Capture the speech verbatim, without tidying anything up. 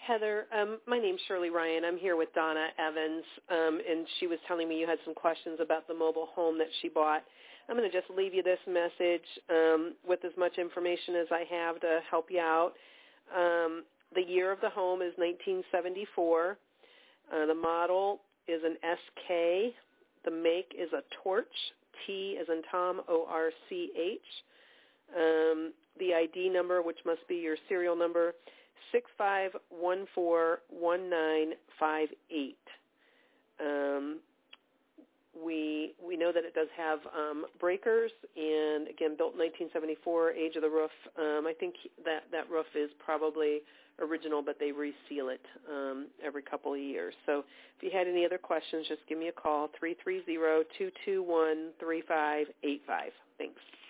Heather. Um, my name's Shirley Ryan. I'm here with Donna Evans, um, and she was telling me you had some questions about the mobile home that she bought. I'm going to just leave you this message um, with as much information as I have to help you out. Um, the year of the home is nineteen seventy-four. Uh, the model is an S K. The make is a Torch, T as in Tom, O R C H. Um, the I D number, which must be your serial number, six five one four one nine five eight. Um, we we know that it does have um, breakers, and again, built in nineteen seventy-four. Age of the roof, um, I think that that roof is probably original, but they reseal it um, every couple of years. So if you had any other questions, just give me a call, three three zero, two two one, three five eight five. Thanks.